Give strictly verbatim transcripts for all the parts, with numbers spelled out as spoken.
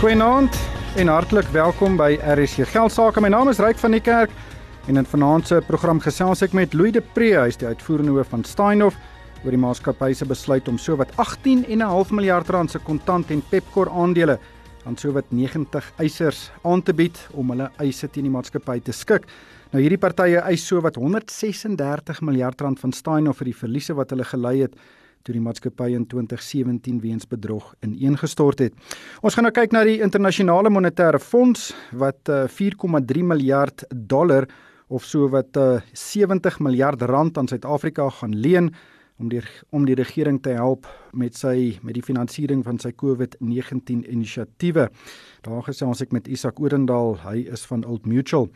Goeienaand en hartlik welkom by R S J Geldsaake. My naam is Ryk van die Kerk en in vanaand se program gesels ek met Louis de Pre, hy is die uitvoerende hoof van Steinhoff, oor die maatskappy se besluit om sowat agttien komma vyf miljard rand se kontant en Pepkor aandele aan sowat negentig eisers aan te bied om hulle eise teen die maatskappy te skik. Nou hierdie partye eis sowat honderdsesendertig miljard rand van Steinhoff vir die verliese wat hulle gelei het toe die maatskappy in twintig sewentien weens bedrog ineengestort het. Ons gaan nou kyk na die internasionale monetaire fonds wat uh, vier komma drie miljard dollar of so wat uh, sewentig miljard rand aan Suid-Afrika gaan leen om die om die regering te help met sy met die finansiering van sy COVID negentien inisiatiewe. Daar gesels ek met Isak Odendaal, hy is van Old Mutual.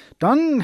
Dan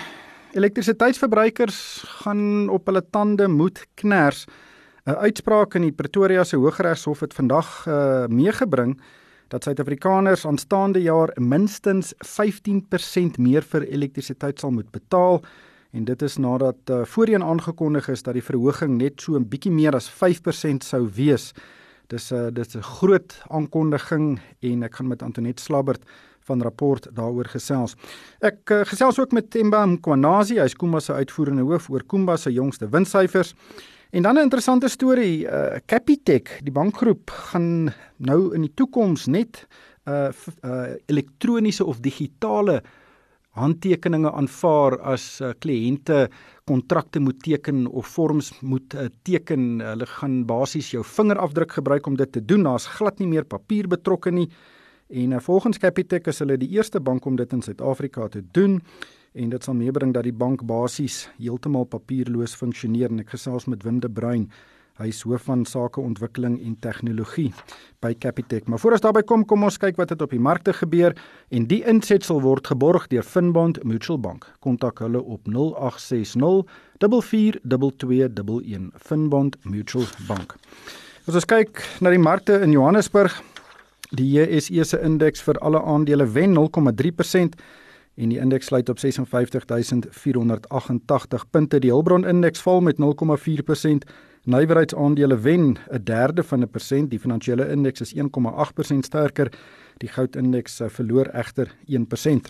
elektrisiteitsverbruikers gaan op hulle tande moet kners. 'n Uitspraak in die Pretoria se Hooggeregshof het vandag uh, meegebring dat Suid-Afrikaners aanstaande jaar minstens vyftien persent meer vir elektrisiteit sal moet betaal. En dit is nadat uh, voorheen aangekondig is dat die verhoging net so 'n bietjie meer as vyf persent sou wees. Dis 'n uh, dis 'n groot aankondiging en ek gaan met Antoinette Slabbert van Rapport daaroor gesels. Ek uh, gesels ook met Themba Mkhwanazi, hy is Kumba se uitvoerende hoof oor Kumba se jongste winssyfers. En dan 'n interessante storie, uh, Capitec, die bankgroep, gaan nou in die toekoms net uh, uh, elektroniese of digitale handtekeninge aanvaar as uh, kliënte kontrakte moet teken of vorms moet uh, teken. Hulle gaan basies jou vingerafdruk gebruik om dit te doen. Daar's glad nie meer papier betrokke nie. En uh, volgens Capitec is hulle die eerste bank om dit in Suid-Afrika te doen. En dit sal meebring dat die bank basies heeltemal papierloos funksioneer. En ek gesels met Wim de Bruin, hy is hoof van sakeontwikkeling en tegnologie by Capitec. Maar voor ons daarby kom, kom ons kyk wat het op die markte gebeur. En die insetsel word geborg deur Finbond Mutual Bank. Kontak hulle op nul agt ses nul vier vier twee twee een een. Finbond Mutual Bank. As ons kyk na die markte in Johannesburg, die J S E se indeks vir alle aandele wen nul komma drie persent. En die indeks sluit op ses en vyftig tuisend vier honderd agt en tagtig punte. Die Hulbron indeks val met nul komma vier persent. Nywerheidsaandele wen 'n derde van 'n persent. Die finansiële indeks is een komma agt persent sterker. Die goudindeks verloor egter een persent.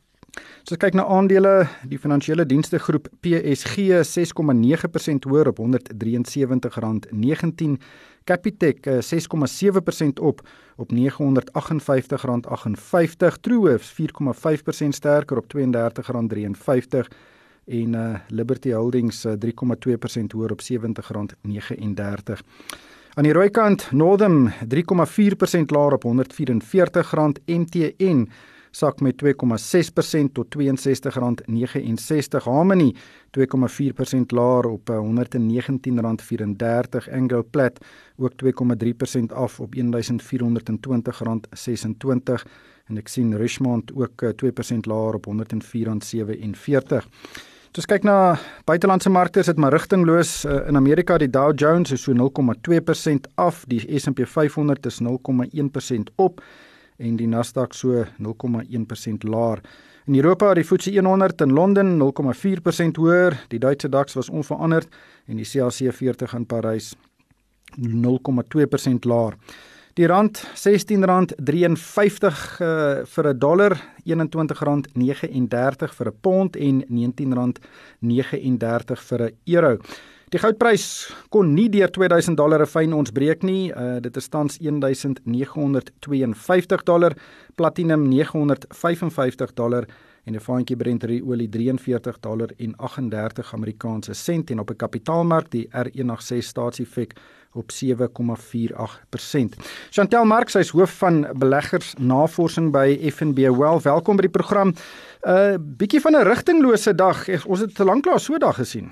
So kyk na aandele, die finansiële dienste groep P S G ses komma nege persent hoër op honderddrieënsewentig rand negentien. Capitec ses komma sewe persent op op nege honderd agt en vyftig rand agt en vyftig. Truworths vier komma vyf persent sterker op twee en dertig rand vyf en vyftig en uh, Liberty Holdings uh, drie komma twee persent hoër op sewentig rand nege en dertig. Aan die rooi kant Northam drie komma vier persent laer op honderd vyf en veertig rand. M T N sak met twee komma ses persent tot twee en sestig rand nege en sestig. Harmony twee komma vier persent laer op honderd negentien rand vyf en dertig. Anglo Plat ook twee komma drie persent af op een vier honderd twintig rand ses en twintig. En ek sien Richmond ook twee persent laer op honderd vier rand sewe en veertig. Dus kyk na buitelandse markte, is dit maar rigtingloos. In Amerika die Dow Jones is so nul komma twee persent af, die S en P vyfhonderd is nul komma een persent op en die Nasdaq so nul komma een persent laer. In Europa die F T S E honderd in Londen nul komma vier persent hoër, die Duitse DAX was onveranderd en die C A C veertig in Parys nul komma twee persent laer. Die rand sestien rand vyf drie uh, vir 'n dollar, eenentwintig rand nege en dertig vir 'n pond en negentien rand nege en dertig vir 'n euro. Die goudprys kon nie deur twee duisend dollar 'n fyn ons breek nie. Uh, dit is tans een duisend nege honderd twee en vyftig dollar, platinum nege honderd vyf en vyftig dollar en 'n vaantjie Brent olie drie en veertig dollar en agt en dertig Amerikaanse sent en op 'n kapitaalmark die R een agt ses staatseffek op sewe komma vyf agt persent. Chantel Marx, sy is hoof van beleggersnavorsing by F N B Wealth. Welkom by die program. 'n uh, Bietjie van 'n rigtinglose dag. Ons het te lanklaas so 'n dag gesien.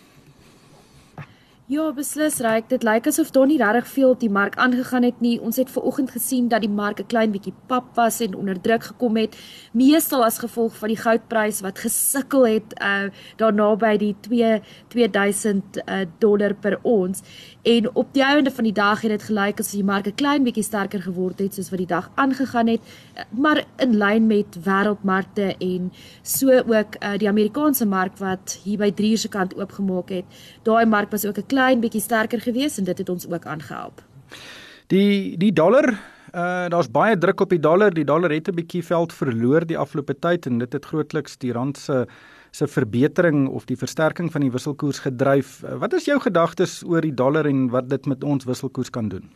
Ja, beslis Ryk. Dit lyk asof daar nie regtig veel op die mark aangegaan het nie. Ons het vanoggend gesien dat die mark 'n klein bietjie pap was en onder druk gekom het, meestal as gevolg van die goudprys wat gesukkel het uh, daarna by die twee duisend uh, dollar per ons. En op die einde van die dag het dit gelyk asof die mark 'n klein bietjie sterker geword het soos wat die dag aangegaan het, maar in lyn met wêreldmarkte en so ook uh, die Amerikaanse mark wat hier by drie uur se kant oopgemaak het. Daai mark was ook 'n klein bietjie sterker gewees en dit het ons ook aangehelp. Die die dollar uh, daar's baie druk op die dollar. Die dollar het 'n bietjie veld verloor die afgelope tyd en dit het grootliks die rand se se verbetering of die versterking van die wisselkoers gedryf. Uh, wat is jou gedagtes oor die dollar en wat dit met ons wisselkoers kan doen?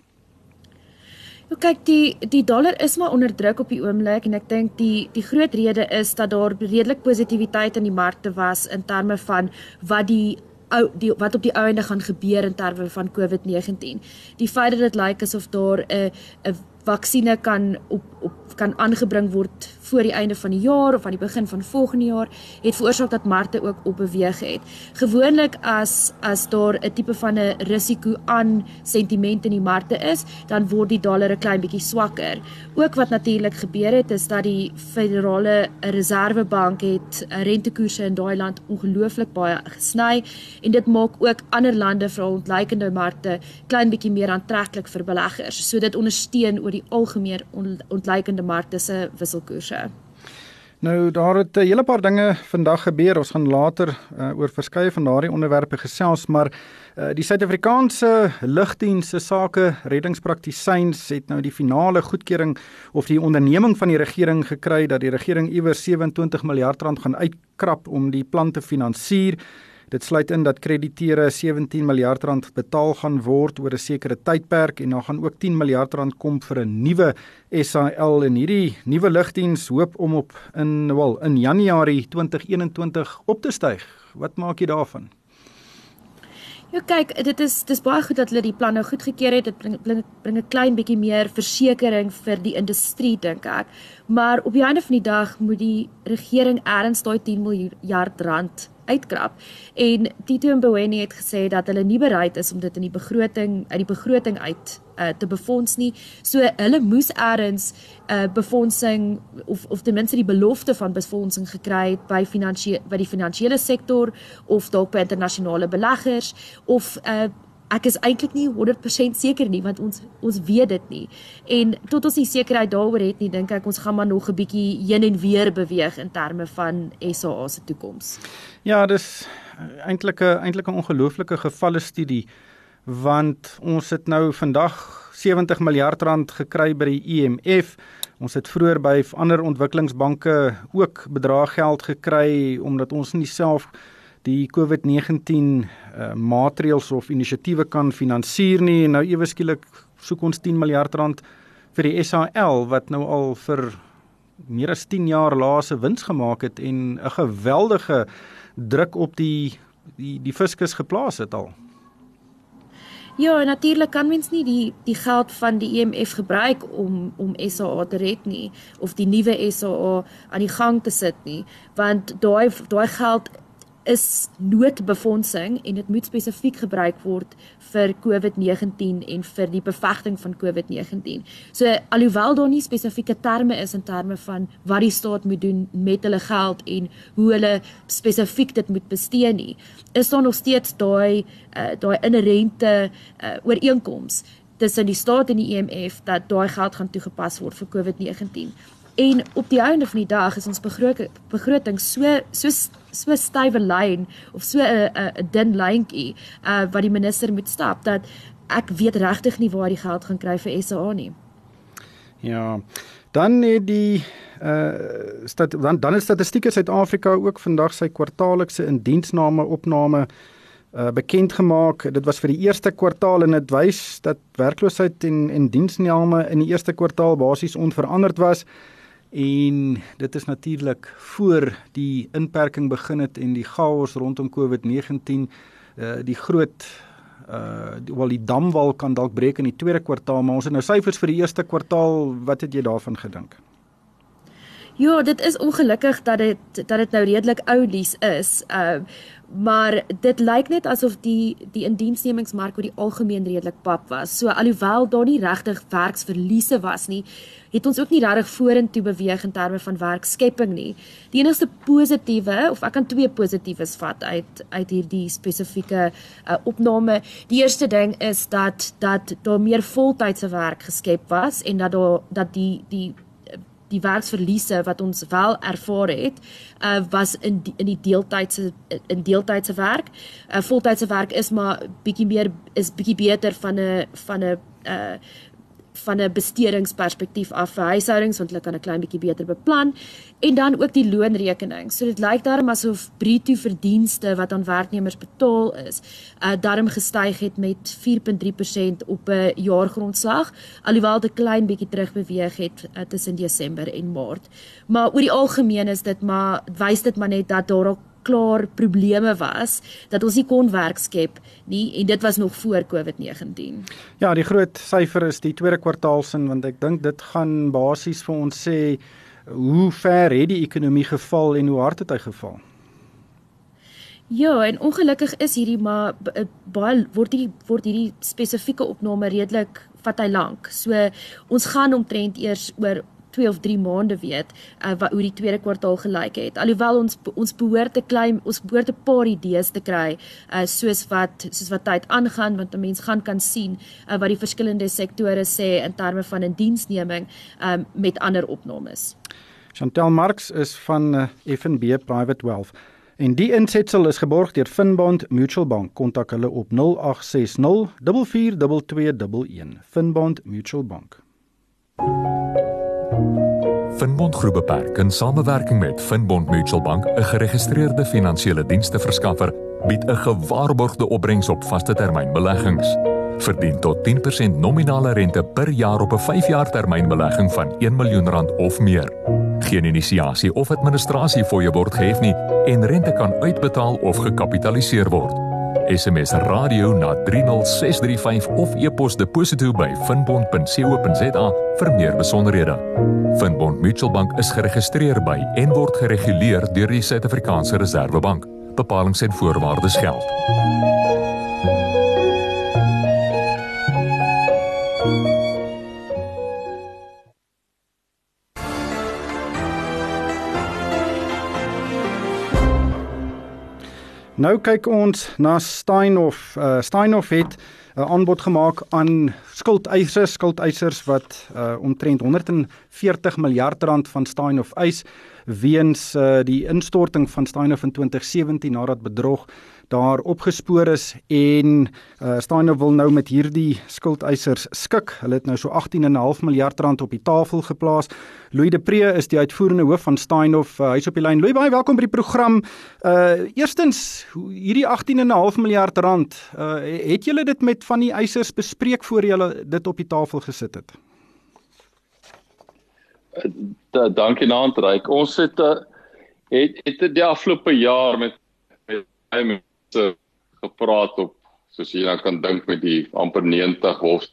Nou kyk, die die dollar is maar onder druk op die oomblik en ek dink die die groot rede is dat daar redelik positiwiteit in die markte was in terme van wat die ou die wat op die ou einde gaan gebeur in terme van COVID negentien. Die feit dat dit lyk asof daar 'n 'n vaksine kan op op kan aangebring word voor die einde van die jaar of aan die begin van volgende jaar, het veroorsaak dat markte ook op beweeg het. Gewoonlik as as daar 'n tipe van 'n risiko aan sentiment in die markte is, dan word die dollar 'n klein bietjie swakker. Ook wat natuurlik gebeur het, is dat die Federale Reservebank het rentekoerse in daai land ongelooflik baie gesny en dit maak ook ander lande, veral ontleikende markte, klein bietjie meer aantreklik vir beleggers. So dit ondersteun oor die algemeen ontleikende markte se wisselkoerse. Nou, daar het 'n hele paar dinge vandag gebeur. Ons gaan later uh, oor verskeie van daardie onderwerpe gesels, maar uh, die Suid-Afrikaanse lugdiens se sake reddingspraktisyns het nou die finale goedkeuring of die onderneming van die regering gekry dat die regering iewers sewe-en-twintig miljard rand gaan uitkrap om die plan te finansier. Dit sluit in dat krediteure sewentien miljard rand betaal gaan word oor 'n sekere tydperk en dan gaan ook tien miljard rand kom vir 'n nuwe S A L en hierdie nuwe lugdiens hoop om op in wel in Januarie twintig eenentwintig op te styg. Wat maak jy daarvan? Ja, kyk, dit is dis baie goed dat hulle die planne goedgekeur het. Dit bring bring bring 'n klein bietjie meer versekering vir die industrie, dink ek. Maar op die einde van die dag moet die regering erns daai tien miljard rand uitkrap. En Tito Mboweni het gesê dat hulle nie bereid is om dit in die begroting uit die begroting uit uh, te befonds nie. So hulle moes erns uh, befondsing of of ten minste die belofte van befondsing gekry het by finansie by die finansiële sektor of dalk by internasionale beleggers of uh, ek is eintlik nie honderd persent seker nie, want ons ons weet dit nie. En tot ons nie sekerheid daaroor het nie, dink ek ons gaan maar nog 'n bietjie heen en weer beweeg in terme van S A A se toekoms. Ja, dis eintlik 'n eintlik 'n ongelooflike gevalle studie, want ons het nou vandag sewentig miljard rand gekry by die I M F. Ons het vroeër by ander ontwikkelingsbanke ook bedrag geld gekry omdat ons nie self die COVID negentien uh, maatreëls of inisiatiewe kan finansier nie. Nou ewe skielik soek ons tien miljard rand vir die S A L wat nou al vir meer as tien jaar laase wins gemaak het en 'n geweldige druk op die die die fiskus geplaas het al. Ja, natuurlik kan mens nie die die geld van die I M F gebruik om om S A A te red nie of die nuwe S A A aan die gang te sit nie, want daai daai geld is noodbefondsing en dit moet spesifiek gebruik word vir COVID negentien en vir die bevegting van COVID negentien. So alhoewel daar nie spesifieke terme is in terme van wat die staat moet doen met hulle geld en hoe hulle spesifiek dit moet bestee nie, is daar nog steeds daai uh, daai inherente uh, ooreenkoms tussen die staat en die I M F dat daai geld gaan toegepas word vir COVID negentien. En op die einde van die dag is ons begroting so so so stywe lyn of so 'n 'n dun lyntjie uh, wat die minister moet stap dat ek weet regtig nie waar die geld gaan kry vir S A A nie. Ja. Dan het die uh stat, dan dan is Statistiek Suid-Afrika ook vandag sy kwartaallikse indiensname opname uh, bekend gemaak. Dit was vir die eerste kwartaal en dit wys dat werkloosheid en en diensname in die eerste kwartaal basies onveranderd was. En dit is natuurlik voor die inperking begin het en die chaos rondom COVID negentien, uh, die groot, uh, die, wel die damwal kan dalk breek in die tweede kwartaal, maar ons het nou syfers vir die eerste kwartaal, wat het jy daarvan gedink? Ja, dit is ongelukkig dat dit dat dit nou redelik oulies is, uh, maar dit lyk net asof die die indiensnemingsmark oor die algemeen redelik pap was. So alhoewel daar nie regtig werksverliese was nie, het ons ook nie regtig vorentoe beweeg in terme van werkskepping nie. Die enigste positiewe, of ek kan twee positiefes vat uit uit hierdie spesifieke uh, opname. Die eerste ding is dat dat daar meer voltydse werk geskep was en dat daar dat die die die werksverliese wat ons wel ervaar het, uh, was in die, in die deeltydse in deeltydse werk. Uh, voltydse werk is maar bietjie meer is bietjie beter van 'n van 'n uh, van 'n bestedingsperspektief af vir huishoudings, want hulle kan 'n klein bietjie beter beplan, en dan ook die loonrekening. So dit lyk daarom asof bruto verdienste wat aan werknemers betaal is, uh, daarom gestyg het met vier komma drie persent op 'n jaargrondslag, alhoewel dit 'n klein bietjie terug beweeg het uh, tussen Desember en Maart. Maar oor die algemeen is dit maar wys dit maar net dat daar al klaar probleme was, dat ons nie kon werk skep nie, en dit was nog voor COVID negentien. Ja, die groot syfer is die tweede kwartaalsin, want ek dink dit gaan basies vir ons sê hoe ver het die ekonomie geval en hoe hard het hy geval? Ja, en ongelukkig is hierdie maar baie word hierdie word hierdie spesifieke opname redelik vat hy lank. So ons gaan omtrent eers oor twee of drie maande weet uh, wat, hoe die tweede kwartaal gelyk het. Alhoewel ons ons behoort te klein, ons behoort 'n paar idees te kry uh, soos wat soos wat tyd aangaan, want 'n mens gaan kan sien uh, wat die verskillende sektore sê in terme van 'n diensneming um, met ander opnames. Chantel Marx is van uh, F N B Private Wealth. En die insetsel is geborg deur Finbond Mutual Bank. Kontak hulle op nul agt ses nul vier vier twee twee een een. Finbond Mutual Bank. Finbond Groep Beperk in samewerking met Finbond Mutual Bank, 'n geregistreerde finansiële diensteverskaffer, bied 'n gewaarborgde opbrengs op vaste termynbeleggings. Verdien tot tien persent nominale rente per jaar op 'n vyf jaar termynbelegging van een miljoen rand of meer. Geen inisiasie of administrasie fooie word gehef nie en rente kan uitbetaal of gekapitaliseer word. S M S radio na drie nul ses drie vyf of e-pos deposito by finbond punt co punt za vir meer besonderhede. Finbond Mutual Bank is geregistreer by en word gereguleer deur die Suid-Afrikaanse Reserwebank. Bepalings en voorwaardes geld. Nou kyk ons na Steinhoff. Uh, Steinhoff het 'n uh, aanbod gemaak aan skuldeisers, skuldeisers wat uh, omtrent honderd en veertig miljard rand van Steinhoff eis weens uh, die instorting van Steinhoff in twintig sewentien nadat bedrog daar opgespoor is en uh, Steinhoff wil nou met hierdie skuldeisers skik. Hulle het nou so agttien komma vyf miljard rand op die tafel geplaas. Louis de Pre is die uitvoerende hoof van Steinhoff. Uh, hy is op die lyn. Louis, baie welkom by die program. Uh, eerstens, hierdie agttien komma vyf miljard rand, uh, het julle dit met van die eisers bespreek voor julle dit op die tafel gesit het? Da, dankie naand, Ryk. Ons het, uh, het, het die afgelope jaar met, met mense gepraat op, soos jy nou kan dink, met die amper negentig hof.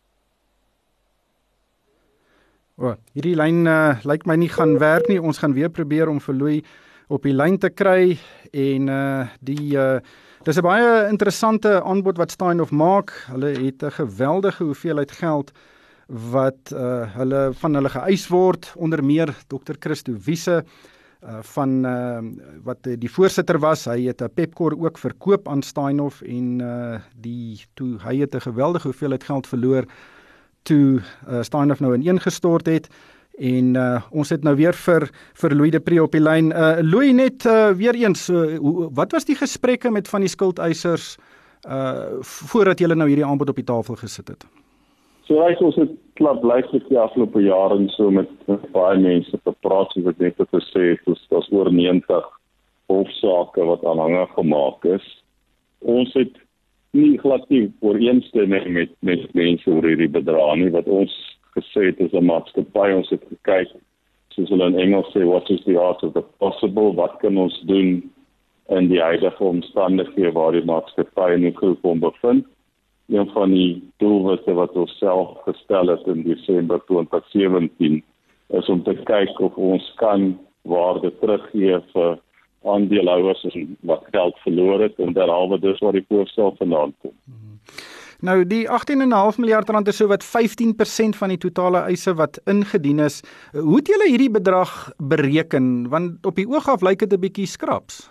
O, hierdie lyn uh, lyk my nie gaan werk nie. Ons gaan weer probeer om vir Louis op die lyn te kry en uh, die uh, dis 'n baie interessante aanbod wat Steinhoff maak. Hulle het 'n geweldige hoeveelheid geld wat uh, hulle van hulle geëis word, onder meer dokter Christo Wiese uh, van uh, wat die voorsitter was. Hy het 'n Pepkor ook verkoop aan Steinhoff en uh, die toe hy het 'n geweldige hoeveelheid geld verloor toe uh, Steinhoff nou ineengestort het. En uh, ons het nou weer vir vir Louis de Pre op die lyn. Uh, Louis, net uh, weer eens, uh, hoe, wat was die gesprekke met van die skuldeisers uh, voordat julle nou hierdie aanbod op die tafel gesit het? So hy ons het klaarblyklik die afgelope jare so met, met baie mense gepraat, soos ek net gesê het, dus daar's oor negentig hofsaake wat aanhangig gemaak is. Ons het nie glad nie ooreenstemming met met mense oor hierdie bedrag nie, wat ons gesê het is 'n maatskappy. Ons het gekyk, soos hulle in Engels sê, what is the art of the possible, wat kan ons doen in die huidige omstandighede waar die maatskappy in die groep om bevind. Een van die doelwitte wat ons self gestel het in Desember twintig sewentien is om te kyk of ons kan waarde teruggee vir aandeelhouers wat geld verloor het en derhalwe dus waar die voorstel vandaan kom. Nou die agttien komma vyf miljard rand is so wat vyftien persent van die totale eise wat ingedien is. Hoe het julle hierdie bedrag bereken? Want op die oog af lyk dit 'n bietjie skraps.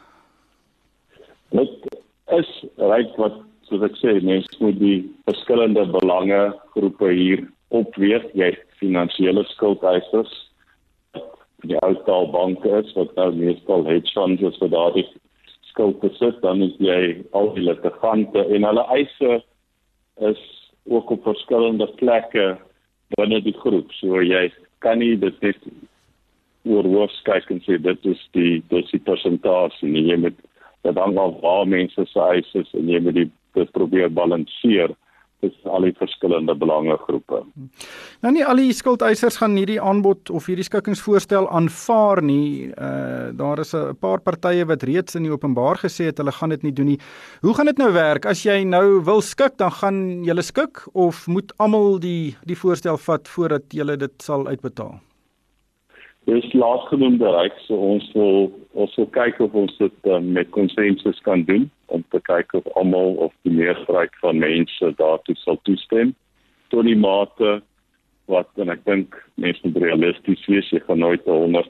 Dit is ryk wat, soos ek sê, mense moet die verskillende belangegroepe hier opweeg. Jy het finansiële skuldeisers, die uittaal banke is, wat nou meestal hedge funds is vir daardie skuld besit, dan is jy al die litigante en hulle eise is ook op verskillende plekke binne die groep. So jy kan nie dit net oor hoofs kyk en sê dit is die dit is die persentasie nie. Jy moet dit hang af waar mense se eis is en jy moet die dit probeer balanseer tussen al die verskillende belangegroepe. Nou nie al die skuldeisers gaan hierdie aanbod of hierdie skikkingsvoorstel aanvaar nie. Uh, daar is 'n paar partye wat reeds in die openbaar gesê het hulle gaan dit nie doen nie. Hoe gaan dit nou werk? As jy nou wil skik, dan gaan julle skik of moet almal die die voorstel vat voordat julle dit sal uitbetaal? Dit is laatgenoemde bereik, so ons wil ons wil kyk of ons dit um, met konsensus kan doen, om te kyk of almal of die meerderheid van mense daartoe sal toestem. Tot die mate wat, en ek dink mense moet realisties wees, jy gaan nooit honderd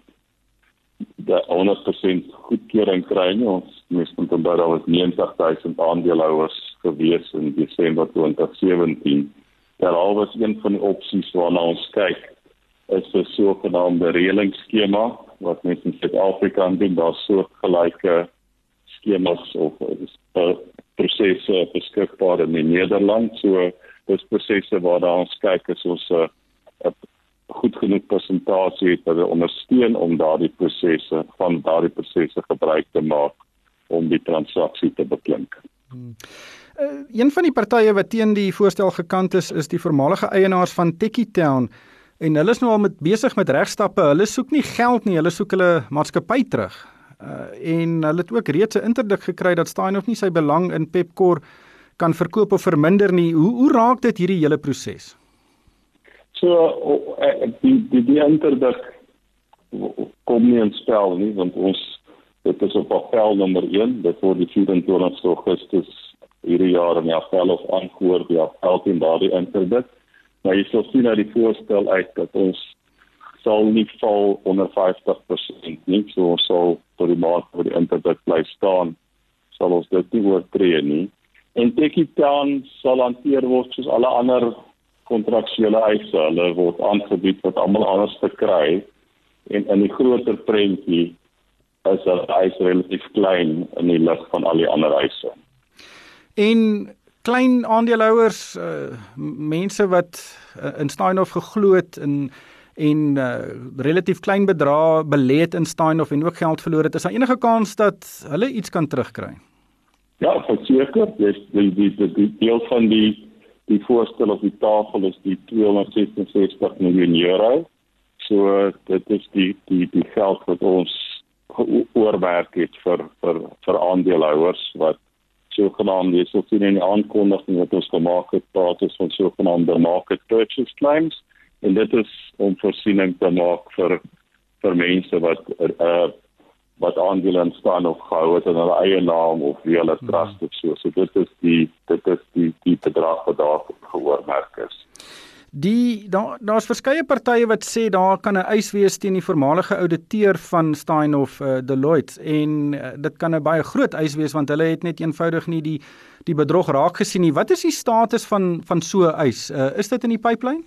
persent goedkeuring kry nie. Ons mense moet onthou daar was negentig duisend aandeelhouers gewees in Desember twintig sewentien. Daar was een van die opsies waarna ons kyk, is 'n sogenaamde reëlingsskema wat mense in Suid-Afrika doen. Daar's soortgelyke skemas of uh, prosesse beskikbaar in die Nederland. So dis prosesse waar ons kyk as ons 'n uh, goed genoeg persentasie het wat ondersteun om daardie prosesse van daardie prosesse gebruik te maak om die transaksie te beklink. Hmm. Uh, een van die partye wat teen die voorstel gekant is, is die voormalige eienaars van Tekkie Town. En hulle is nou al met besig met regstappe. Hulle soek nie geld nie, hulle soek hulle maatskappy terug. Uh, en hulle het ook reeds 'n interdik gekry dat Steinhoff nie sy belang in Pepkor kan verkoop of verminder nie. Hoe hoe raak dit hierdie hele proses? So die die, die interdik kom nie in spel nie, want ons dit is op appel nommer een, dit word die vyf-en-twintigste Augustus hierdie jaar in die appel of aangehoor die appel teen daardie interdik. Maar jy sal sien uit die voorstel uit dat ons sal nie val onder vyftig persent nie, so ons sal tot die mate waar die interdik bly staan, sal ons dit nie oortree nie. En Tekkie Town sal hanteer word soos alle ander kontraktuele eise, hulle word aangebied wat almal anders verkry, en in die groter prentjie is dat eis relatief klein in die lig van al die ander eise. En klein aandeelhouers, uh, mense wat uh, in Steinhoff geglo het en en uh, relatief klein bedrae belê het in Steinhoff en ook geld verloor het, is daar enige kans dat hulle iets kan terugkry? Ja, verseker, dis die die die, die deel van die die voorstel op die tafel is die tweehonderdsesenses miljoen euro. So dit is die die die geld wat ons oorwerk het vir vir vir aandeelhouers wat sogenaamde, jy sal sien in die aankondiging wat ons gemaak het, praat ons van sogenaamde market purchase claims, en dit is om voorsiening te maak vir vir mense wat uh, wat aandele in Steinhoff gehou het in hulle eie naam of wie hulle trust of so. So dit is die dit is die die bedrag wat daar geoormerk is. Die daar daar's verskeie partye wat sê daar kan 'n eis wees teen die voormalige ouditeur van Steinhoff, uh, Deloitte, en uh, dit kan 'n baie groot eis wees want hulle het net eenvoudig nie die die bedrog raak gesien nie. Wat is die status van van so 'n eis? Uh, is dit in die pipeline?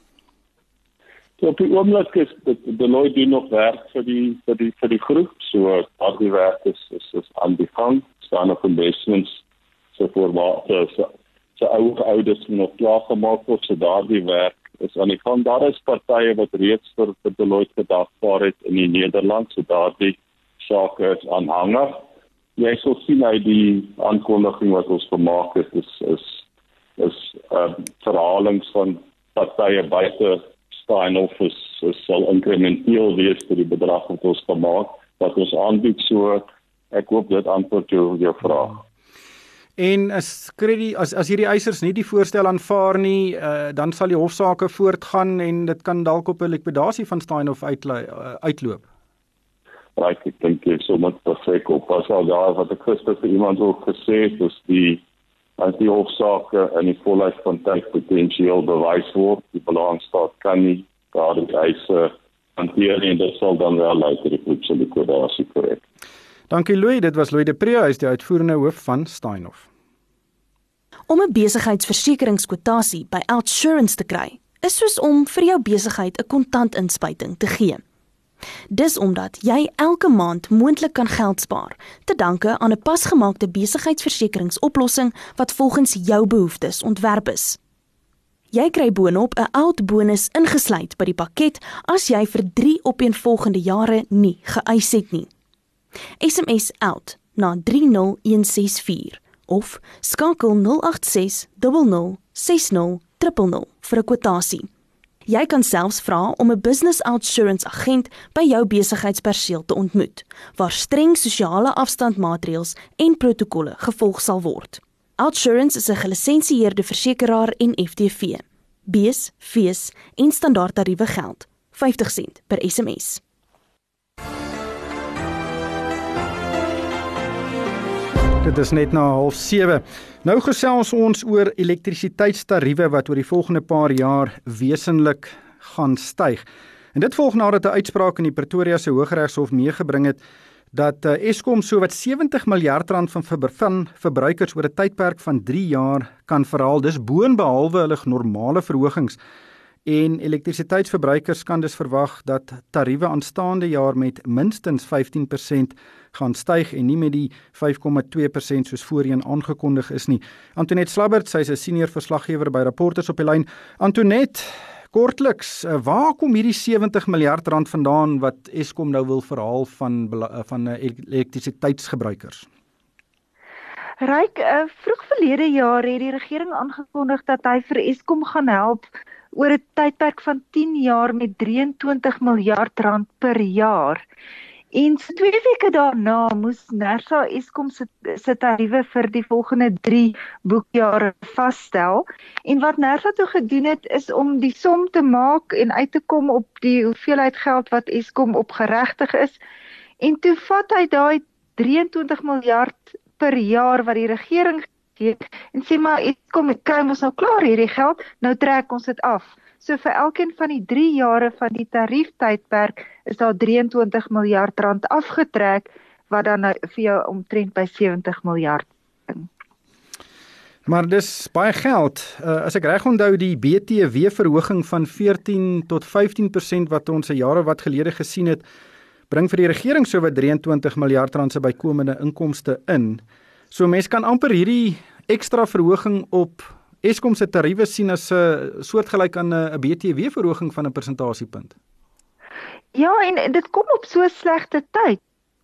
So op die oomblik is Deloitte doen nog werk vir die vir die vir die groep. So al die werk is is, is aan die gang. Steinhoff Investments so voormalige so, so oude ouders nog klaar gemaak word, so daardie werk is aan die gang. Daar is partye wat reeds vir, vir Deloitte gedagvaar het in die Nederland, so daardie saak is aanhanger. Jy sal sien uit die aankondiging wat ons gemaak het, is is is uh, verhalings van partye buite Steinhoff is, is sal inkrementeel wees vir die bedrag wat ons gemaak, wat ons aanbied, so ek hoop dit antwoord jou, jou vraag. En as krediet as as hierdie eisers nie die voorstel aanvaar nie, uh, dan sal die hofsaake voortgaan en dit kan dalk op 'n likwidasie van Steinhoff uitlo- uh, uitloop. Right, ek dink jy sou moet perfek oppas al daar wat ek gister vir iemand ook gesê het, is die as die hofsaake in die volheid van tyd potensieel bewys word, die belangenstaat kan nie daardie eise hanteer en dit sal dan wel lei tot die voedsel likwidasie korrek. Dankie Louis, dit was Louis de Pre, hy is die uitvoerende hoof van Steinhoff. Om 'n besigheidsversekeringskwotasie by Outsurance te kry, is soos om vir jou besigheid 'n kontantinspuiting te gee. Dis omdat jy elke maand moontlik kan geld spaar, te danke aan 'n pasgemaakte besigheidsversekeringsoplossing wat volgens jou behoeftes ontwerp is. Jy kry boonop 'n oud bonus ingesluit by die pakket as jy vir drie opeenvolgende jare nie geëis het nie. S M S oud na drie nul een ses vier of skakel nul agt ses nul nul ses nul nul nul nul vir 'n kwotasie. Jy kan selfs vra om 'n business outsurance agent by jou besigheidsperseel te ontmoet, waar streng sosiale afstandmaatreëls en protokolle gevolg sal word. Outsurance is 'n gelisensieerde versekeraar en F T V. Bees, fees en standaard tariewe geld, vyftig sent per S M S. Dit is net na half sewe. Nou gesels ons oor elektrisiteitstariewe wat oor die volgende paar jaar wesenlik gaan styg. En dit volg nadat 'n uitspraak in die Pretoria se Hooggeregshof meegebring het dat uh, Eskom sowat sewentig miljard rand van, ver, van verbruikers oor 'n tydperk van drie jaar kan verhaal. Dis boonbehalwe hulle normale verhogings. En elektrisiteitsverbruikers kan dus verwag dat tariewe aanstaande jaar met minstens vyftien persent gaan styg en nie met die vyf komma twee persent soos voorheen aangekondig is nie. Antoinette Slabbert, sy is 'n senior verslaggewer by Reporters op die lyn. Antoinette, kortliks, waar kom hierdie sewentig miljard rand vandaan wat Eskom nou wil verhaal van van elektrisiteitsgebruikers? Ryk, uh, vroeg verlede jaar het die regering aangekondig dat hy vir Eskom gaan help oor 'n tydperk van tien jaar met drieëntwintig miljard rand per jaar. En so twee weke daarna moes NERSA Eskom se, se tariewe vir die volgende drie boekjare vasstel. En wat NERSA toe gedoen het, is om die som te maak en uit te kom op die hoeveelheid geld wat Eskom opgeregtig is. En toe vat hy daai drieëntwintig miljard per jaar wat die regering gee en sê maar Eskom kry ons nou klaar hierdie geld, nou trek ons dit af. So vir elkeen van die drie jare van die tarieftydperk is daar drieëntwintig miljard rand afgetrek, wat dan nou vir jou omtrent by sewentig miljard. Maar dis baie geld. Uh, as ek reg onthou, die B T W-verhoging van veertien tot vyftien persent wat ons 'n jare wat gelede gesien het, bring vir die regering sowat drieëntwintig miljard rand se bykomende inkomste in. So mens kan amper hierdie ekstra verhoging op Eskom se tariewe sien as 'n uh, soortgelyk aan 'n uh, B T W-verhoging van 'n persentasiepunt. Ja, en dit kom op so slegte tyd.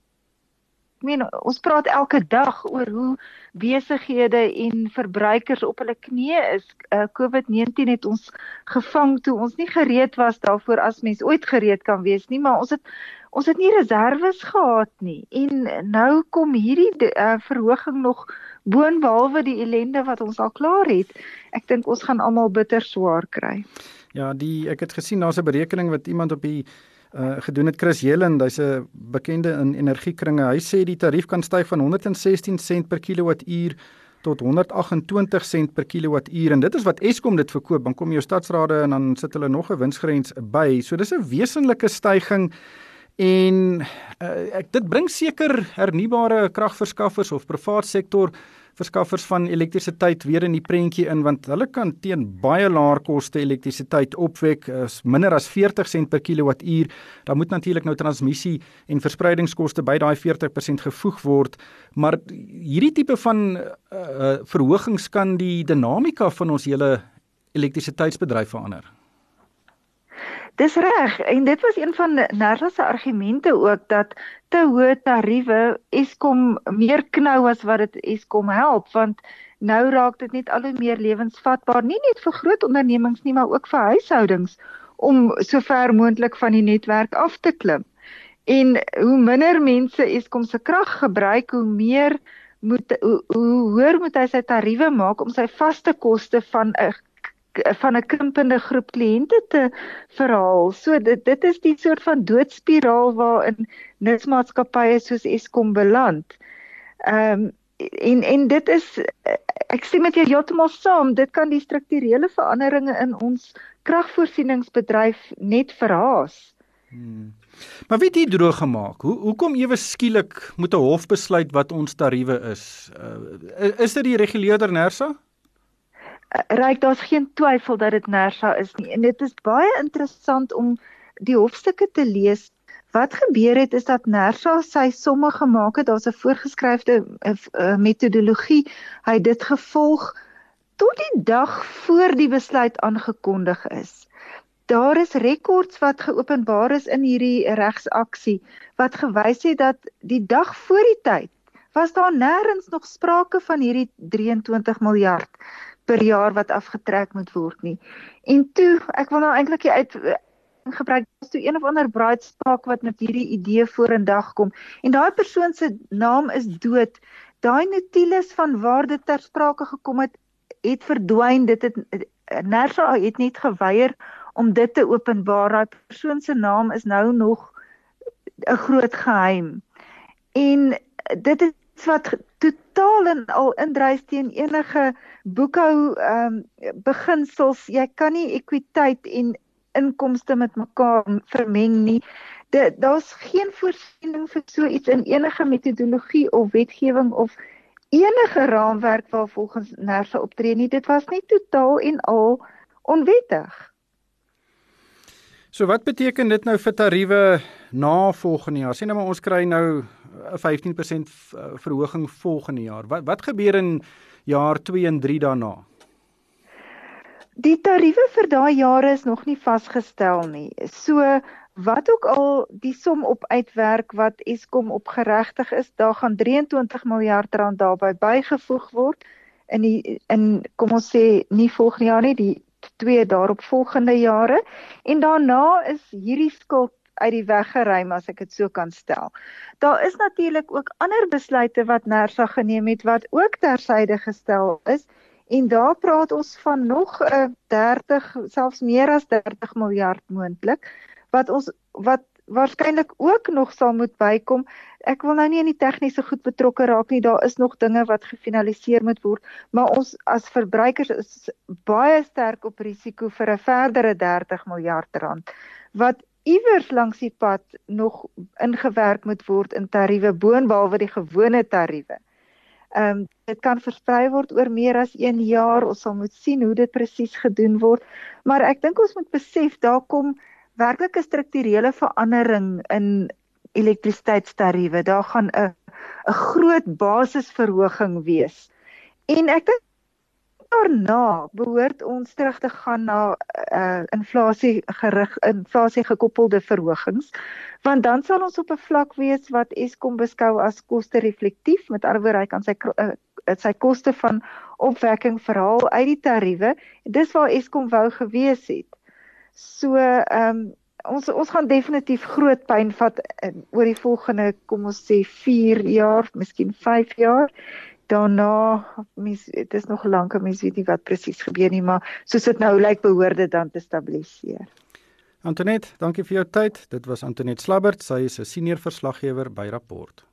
Ek meen, ons praat elke dag oor hoe besighede en verbruikers op hulle knieë is. Uh, COVID negentien het ons gevang toe ons nie gereed was daarvoor as mens ooit gereed kan wees nie, maar ons het ons het nie reserves gehad nie. En nou kom hierdie uh, verhoging nog boonbehalwe die ellende wat ons al klaar het. Ek dink ons gaan almal bitter swaar kry. Ja, die ek het gesien daar's 'n berekening wat iemand op die Uh, gedoen het, Chris Jelen, hy's 'n bekende in energiekringe. Hy sê die tarief kan styg van honderd en sestien sent per kilowattuur tot honderd agt en twintig sent per kilowattuur, en dit is wat Eskom dit verkoop. Dan kom jou stadsrade en dan sit hulle nog 'n winsgrens by. So dis 'n wesenlike styging en uh, ek, dit bring seker hernubare kragverskaffers of privaat sektor verskaffers van elektrisiteit weer in die prentjie in, want hulle kan teen baie laer koste elektrisiteit opwek, is minder as veertig sent per kilowattuur. Daar moet natuurlik nou transmissie en verspreidingskoste by daai veertig persent gevoeg word, maar hierdie tipe van uh, verhogings kan die dinamika van ons hele elektrisiteitsbedryf verander. Dis reg, en dit was een van NERSA se argumente ook, dat te hoë tariewe Eskom meer knou as wat dit Eskom help, want nou raak dit net al hoe meer lewensvatbaar, nie net vir groot ondernemings nie, maar ook vir huishoudings, om so ver moontlik van die netwerk af te klim. En hoe minder mense Eskom se krag gebruik, hoe meer moet, hoe, hoe hoër moet hy sy tariewe maak om sy vaste koste van 'n van 'n krimpende groep kliënte te verhaal. So dit, dit is die soort van doodspiraal waarin nutsmaatskappye soos Eskom beland. Ehm um, en en dit is, ek sê met jou heeltemal saam, dit kan die strukturele veranderinge in ons kragvoorsieningsbedryf net verhaas. Hmm. Maar wie het dit droog gemaak? Hoe hoekom ewe skielik moet 'n hof besluit wat ons tariewe is? Uh, is dit die reguleerder NERSA? Ryk, daar's geen twyfel dat dit NERSA is nie. En dit is baie interessant om die hofstukke te lees. Wat gebeur het is dat NERSA sy somme gemaak het, daar's 'n voorgeskrewe uh, metodologie, hy het dit gevolg tot die dag voor die besluit aangekondig is. Daar is rekords wat geopenbaar is in hierdie regsaksie, wat gewys het dat die dag voor die tyd, was daar nêrens nog sprake van hierdie drieëntwintig miljard per jaar wat afgetrek moet word nie. En toe, ek wil nou eintlik uit gebruik, toe een of ander braadspaak wat met hierdie idee vorendag kom, en daai persoon se naam is dood, daai notules van waar dit ter sprake gekom het, het verdwyn, dit het, NERSA het net geweier om dit te openbaar, daai persoon se naam is nou nog 'n groot geheim. En dit is wat totaal en al indrys teen enige boekhou um, beginsels. Jy kan nie ekwiteit en inkomste met mekaar vermeng nie. Daar's geen voorsiening vir so iets in enige metodologie of wetgewing of enige raamwerk waar volgens NERSA optree nie. Dit was net totaal en al onwettig. So wat beteken dit nou vir tariewe na volgende jaar? Sê nou maar ons kry nou 'n vyftien persent verhoging volgende jaar. Wat wat gebeur in jaar twee en drie daarna? Die tariewe vir daai jare is nog nie vasgestel nie. So wat ook al die som op uitwerk wat Eskom op geregtig is, daar gaan drieëntwintig miljard rand daarby bygevoeg word in die in kom ons sê nie volgende jaar nie, die twee daarop volgende jare, en daarna is hierdie skuld uit die weg geruim, as ek dit so kan stel. Daar is natuurlik ook ander besluite wat NERSA geneem het, wat ook tersyde gestel is, en daar praat ons van nog uh, dertig, selfs meer as dertig miljard moontlik, wat ons, wat waarskynlik ook nog sal moet bykom. Ek wil nou nie in die tegniese goed betrokke raak nie, daar is nog dinge wat gefinaliseer moet word, maar ons as verbruikers is baie sterk op risiko vir 'n verdere dertig miljard rand, wat iewers langs die pad nog ingewerk moet word in tariewe boonbehalwe die gewone tariewe. Um, dit kan versprei word oor meer as een jaar, ons sal moet sien hoe dit presies gedoen word, maar ek dink ons moet besef, daar kom werklik 'n strukturele verandering in elektrisiteitstariewe. Daar gaan 'n 'n groot basisverhoging wees. En ek dink daarna behoort ons terug te gaan na uh, inflasie gerig, inflasie gekoppelde verhogings, want dan sal ons op 'n vlak wees wat Eskom beskou as koste-reflektief, met ander woorde hy kan sy uh, sy koste van opwekking verhaal uit die tariewe. Dis waar Eskom wou gewees het. So, um, ons, ons gaan definitief groot pyn vat uh, oor die volgende, kom ons sê, vier jaar, miskien vyf jaar. Daarna, mens, het is nog lank, mens weet nie wat presies gebeur nie, maar soos dit nou lyk, behoort dit dan te stabiliseer. Antoinette, dankie vir jou tyd. Dit was Antoinette Slabbert, sy is 'n senior verslaggewer by Rapport.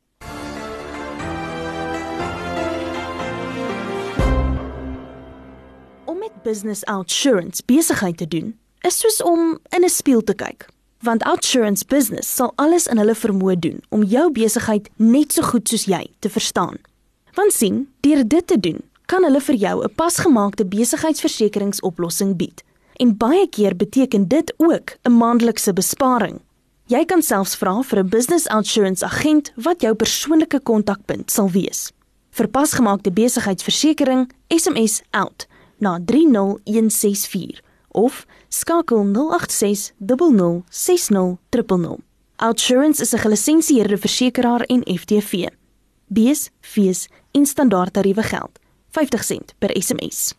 Om met Business Outsurance besigheid te doen, is soos om in 'n spieël te kyk. Want Outsurance Business sal alles in hulle vermoë doen om jou besigheid net so goed soos jy te verstaan. Want sien, deur dit te doen, kan hulle vir jou 'n pasgemaakte besigheidsversekeringsoplossing bied. En baie keer beteken dit ook 'n maandelikse besparing. Jy kan selfs vra vir 'n Business Outsurance agent wat jou persoonlike kontakpunt sal wees. Vir pasgemaakte besigheidsversekering, S M S OUT na drie nul een ses vier of skakel nul agt ses nul nul ses nul nul nul nul. Outsurance is 'n gelisensieerde versekeraar en F T V. B's, V's en standaard tariewe geld. vyftig sent per S M S.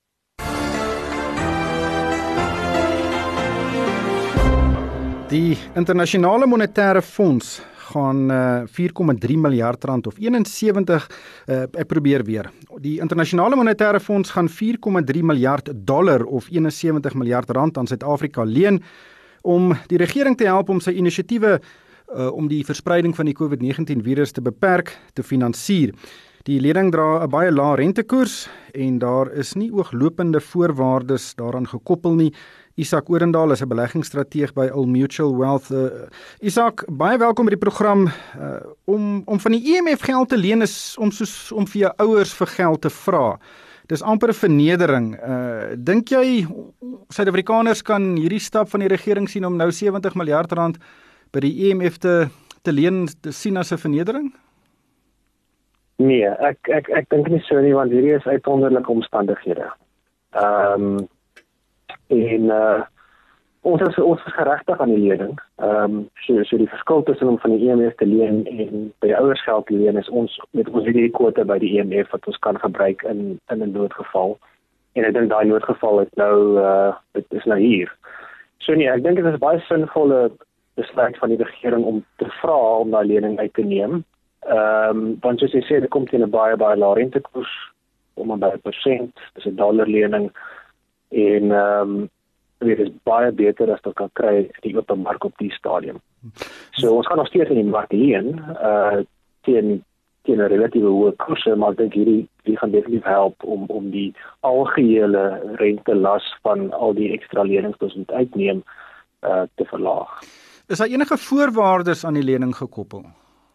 Die internasionale monetaire fonds gaan uh, vier komma drie miljard rand of eenensewentig, uh, ek probeer weer. Die internasionale monetaire fonds gaan vier komma drie miljard dollar of eenensewentig miljard rand aan Suid-Afrika leen om die regering te help om sy inisiatiewe uh, om die verspreiding van die COVID negentien virus te beperk te finansier. Die lening dra 'n baie lae rentekoers en daar is nie ooglopende voorwaardes daaraan gekoppel nie. Isak Orendaal is 'n beleggingsstrateeg by Old Mutual Wealth. Uh, Isak, baie welkom by die program. Uh, om om van die I M F geld te leen is om soos om vir jou ouers vir geld te vra. Dis amper 'n vernedering. Uh, dink jy Suid-Afrikaners kan hierdie stap van die regering sien om nou sewentig miljard rand by die I M F te te leen te sien as 'n vernedering? Nee, ek ek ek dink nie so nie, want hierdie is uitsonderlike omstandighede. Ehm um, en uh, ons is ons is geregtig aan die lening. Ehm um, so so die verskil tussen om van die E M F te leen en by die ouersgeld te leen is ons met ons hierdie kwote by die E M F wat ons kan gebruik in in 'n noodgeval. En ek dink daai noodgeval is nou uh dit is nou hier. So nee, ek dink dit is 'n baie sinvolle besluit van die regering om te vra om daai lening uit te neem. Ehm um, want soos jy sê, dit kom teen 'n baie baie lae rentekoers om aan by 'n persent, dis 'n dollar lening en ehm um, dit is baie beter as wat kan kry in die open mark op die stadium. So ons gaan nog steeds in die mark leen, uh teen teen 'n relatiewe hoë koers, maar ek dink hierdie die gaan definitief help om om die algehele rentelas van al die ekstra lenings wat ons moet uitneem uh te verlaag. Is daar enige voorwaardes aan die lening gekoppel?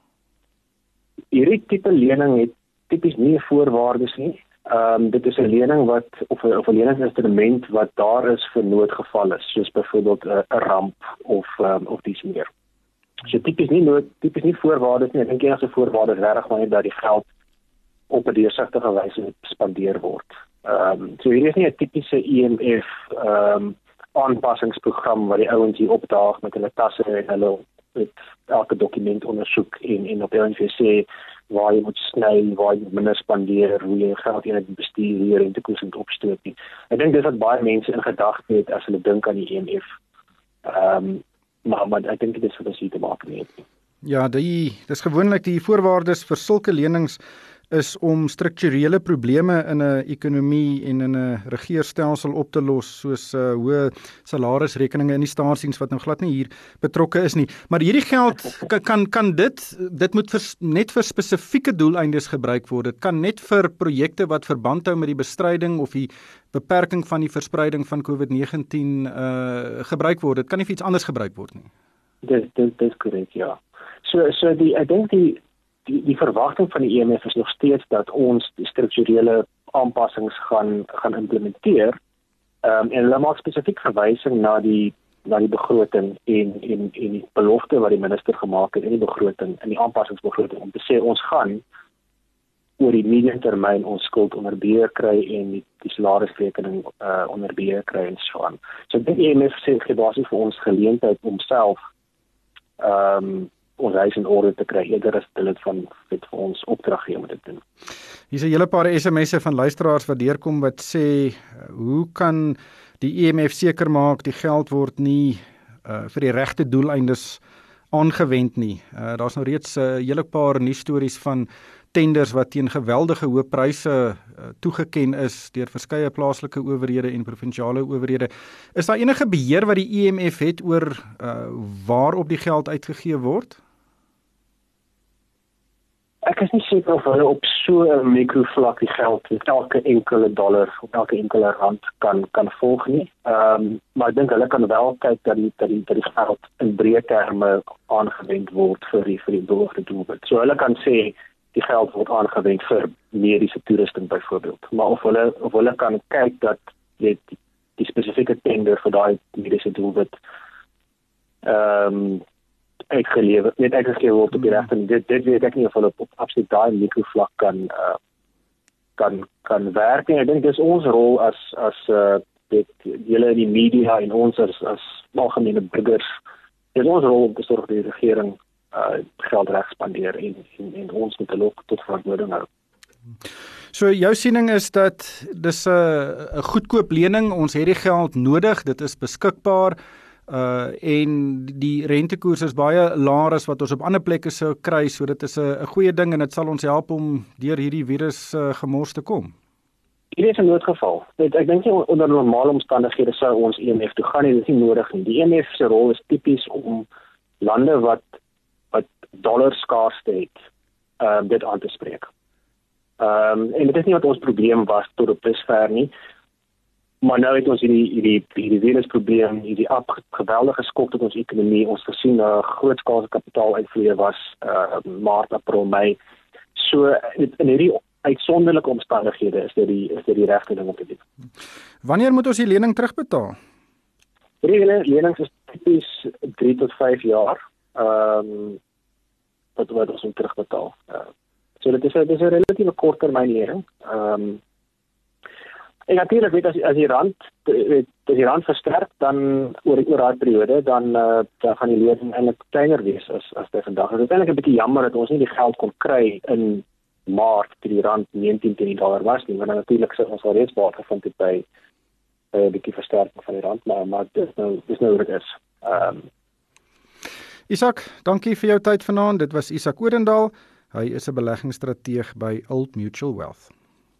Hierdie tipe lening het tipies nie voorwaardes nie. Ehm um, dit is 'n lening wat of 'n of 'n leningsinstrument wat daar is vir noodgevalle, soos byvoorbeeld 'n uh, ramp of um, of dies meer. So tipies nie nood tipies nie voorwaardes nie. Ek dink enige voorwaarde is regtig maar net dat die geld op 'n deursigtige wyse spandeer word. Ehm um, so hier is nie 'n tipiese E M F ehm um, aanpassingsprogram waar die ouens hier opdaag met hulle tasse en hulle met elke dokument ondersoek en en op die O N V sê waar jy moet sny, waar jy minder spandeer, hoe jy geld in het bestuur, hoe jy rentekoers moet opstoot nie. Ek dink dis wat baie mense in gedagte het as hulle dink aan die E M F. Ehm um, maar maar ek dink dit is vir ons hier te maak nie. Ja, die dis gewoonlik die voorwaardes vir sulke lenings is om strukturele probleme in 'n ekonomie en in 'n regeringsstelsel op te los, soos uh, hoë salarisrekeninge in die staatsdiens wat nou glad nie hier betrokke is nie. Maar hierdie geld kan kan, kan dit dit moet vir, net vir spesifieke doeleindes gebruik word. Dit kan net vir projekte wat verband hou met die bestryding of die beperking van die verspreiding van COVID negentien uh, gebruik word. Dit kan nie vir iets anders gebruik word nie. Dis dis dis korrek, ja. So so die ek dink die Die, die verwagting van die E M F is nog steeds dat ons die strukturele aanpassings gaan gaan implementeer. Ehm um, en hulle maak spesifiek verwysing na die na die begroting en en en die belofte wat die minister gemaak het in die begroting, in die aanpassingsbegroting om te sê ons gaan oor die mediumtermyn ons skuld onder beheer kry en die, die salarisrekening uh, onder beheer kry en so aan. So die E M F sê gee basies vir ons geleentheid om self ehm um, ons huis in orde te kry, eerder as dit van dit vir ons opdrag gee om dit te doen. Hier's 'n hele paar S M S'e van luisteraars wat deurkom wat sê, hoe kan die E M F seker maak die geld word nie uh, vir die regte doeleindes aangewend nie. Uh, Daar's nou reeds 'n uh, hele paar nuusstories van tenders wat teen geweldige hoë pryse uh, toegeken is deur verskeie plaaslike owerhede en provinsiale owerhede. Is daar enige beheer wat die E M F het oor uh, waarop die geld uitgegee word? Ek is nie seker of hulle op so 'n mikrovlak die geld met elke enkele dollar of elke enkele rand kan kan volg nie. Ehm um, maar ek dink hulle kan wel kyk dat die dat die dat die geld in breë terme aangewend word vir die vir die beoogde doelwit. So hulle kan sê die geld word aangewend vir mediese toerusting byvoorbeeld. Maar of hulle of hulle kan kyk dat die, die spesifieke tender vir daai mediese doelwit ehm um, uitgelewer, net uitgegee word op die regte. Dit dit weet ek nie of hulle op, op absoluut daai mikrovlak kan uh, kan kan werk nie. Ek dink dis ons rol as as uh, dit julle in die media en ons as as algemene burgers. Dis ons rol om te sorg dat die regering uh, geld reg spandeer en, en en ons moet hulle ook tot verantwoording hou. So jou siening is dat dis 'n 'n goedkoop lening, ons het die geld nodig, dit is beskikbaar. Uh, en die rentekoers is baie laer as wat ons op ander plekke sou kry, so dit is 'n goeie ding en dit sal ons help om deur hierdie virus uh, gemors te kom. Hierdie is 'n noodgeval. Ek, ek dink nie onder normale omstandighede sou ons E M F toe gaan nie, dit is nie nodig nie. Die E M F se rol is tipies om lande wat wat dollar skaarste het, uh, dit aan te spreek. Ehm um, en dit is nie wat ons probleem was tot op dusver nie. Maar nou het ons hierdie hierdie hierdie virusprobleem, hierdie ap geweldige skok tot ons ekonomie. Ons gesien 'n uh, grootskaalse kapitaaluitvloei was uh, Maart, April, Mei. So in hierdie uitsonderlike omstandighede is dit die is dit die regte ding om te doen. Wanneer moet ons die lening terugbetaal? Hierdie lenings is tipies drie tot vyf jaar. Ehm um, wat wat ons moet terugbetaal. Uh, So dit is 'n dis 'n relatiewe korttermynering. Ehm um, en natuurlik weet as as die rand weet as die rand versterk dan oor oor daardie periode dan uh, dan gaan die lening eintlik kleiner wees as as dit vandag. Dit is eintlik 'n bietjie jammer dat ons nie die geld kon kry in Maart toe die rand negentien teen die dollar was nie, want natuurlik sou ons al reeds baat gevind het by 'n uh, bietjie versterking van die rand, maar maar dis nou dis nou hoe dit is. Ehm um, Isak, dankie vir jou tyd vanaand. Dit was Isak Odendaal. Hy is 'n beleggingsstrateeg by Old Mutual Wealth.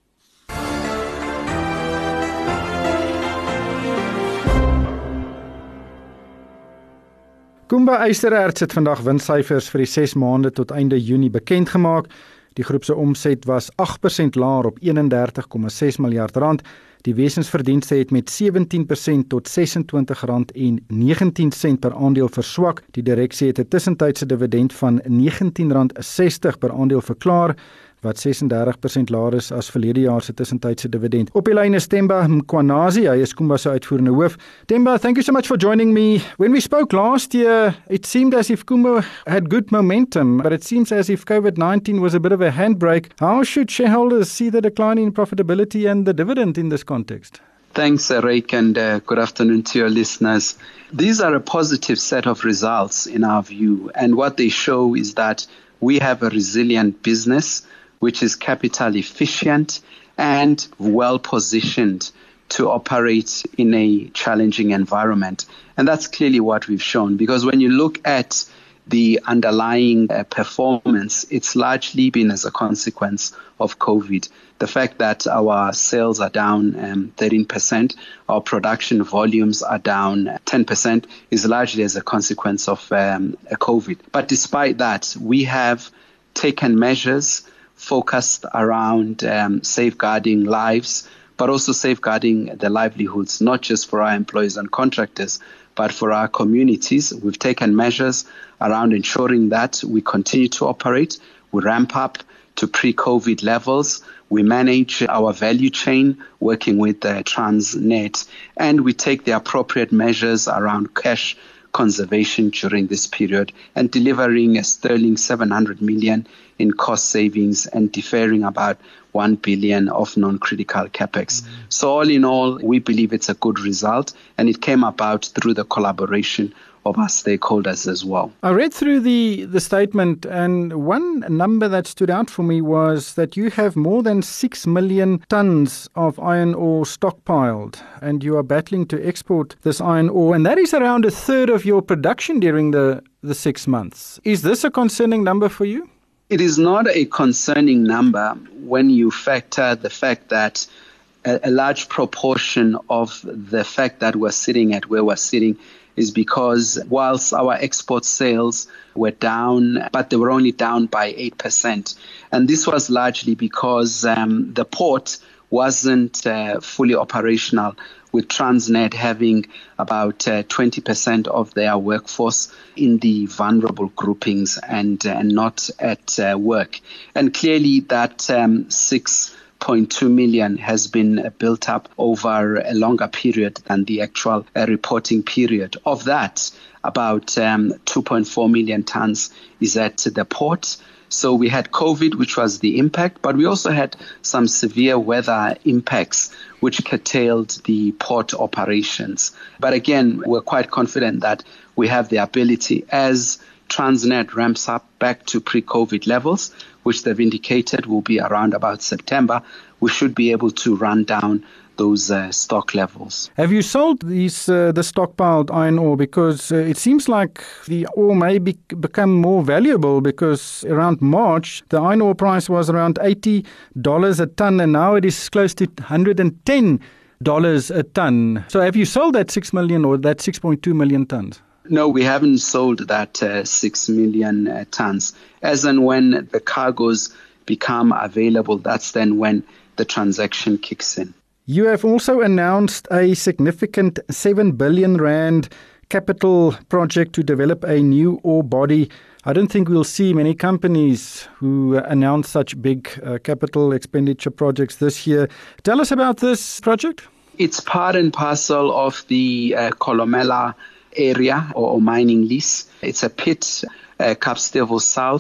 Kumba Ystererts het vandag winssyfers vir die ses maande tot einde Junie bekend gemaak. Die groep se omset was agt persent laer op eenendertig komma ses miljard rand. Die wesensverdienste het met sewentien persent tot ses en twintig rand en negentien sent per aandeel verswak. Die direksie het 'n tussentydse dividend van negentien rand sestig per aandeel verklaar, wat ses en dertig persent laer is as verlede jaar se tussentydse dividend. Op die lyn is Themba Mkhwanazi, hy is Kumba se uitvoerende hoof. Themba, thank you so much for joining me. When we spoke last year, it seemed as if Kumba had good momentum, but it seems as if COVID nineteen was a bit of a handbrake. How should shareholders see the decline in profitability and the dividend in this context? Thanks, Eric, and uh, good afternoon to your listeners. These are a positive set of results in our view, and what they show is that we have a resilient business which is capital efficient and well positioned to operate in a challenging environment. And that's clearly what we've shown, because when you look at the underlying uh, performance, it's largely been as a consequence of COVID. The fact that our sales are down um, thirteen percent, our production volumes are down ten percent is largely as a consequence of um, COVID. But despite that, we have taken measures focused around um, safeguarding lives, but also safeguarding the livelihoods, not just for our employees and contractors, but for our communities. We've taken measures around ensuring that we continue to operate, we ramp up to pre-COVID levels, we manage our value chain working with uh, Transnet, and we take the appropriate measures around cash conservation during this period and delivering a sterling seven hundred million in cost savings and deferring about one billion of non-critical capex. Mm-hmm. So all in all, we believe it's a good result, and it came about through the collaboration of our stakeholders as well. I read through the, the statement, and one number that stood out for me was that you have more than six million tons of iron ore stockpiled, and you are battling to export this iron ore, and that is around a third of your production during the, the six months. Is this a concerning number for you? It is not a concerning number when you factor the fact that a, a large proportion of the fact that we're sitting at where we're sitting is because whilst our export sales were down, but they were only down by eight percent. And this was largely because um, the port wasn't uh, fully operational, with Transnet having about uh, twenty percent of their workforce in the vulnerable groupings and, uh, and not at uh, work. And clearly that um, six point two million has been built up over a longer period than the actual uh, reporting period. Of that, about um, two point four million tons is at the port. So we had COVID, which was the impact, but we also had some severe weather impacts which curtailed the port operations. But again, we're quite confident that we have the ability, as Transnet ramps up back to pre-COVID levels, which they've indicated will be around about September, we should be able to run down those uh, stock levels. Have you sold these uh, the stockpiled iron ore? Because uh, it seems like the ore may be, become more valuable, because around March, the iron ore price was around eighty dollars a ton, and now it is close to one hundred ten dollars a ton. So have you sold that six million or that six point two million tons? No, we haven't sold that uh, six million uh, tons. As and when the cargoes become available, that's then when the transaction kicks in. You have also announced a significant seven billion rand capital project to develop a new ore body. I don't think we'll see many companies who announce such big uh, capital expenditure projects this year. Tell us about this project. It's part and parcel of the uh, Kolomela area or, or mining lease. It's a pit, uh, Kapstevel South,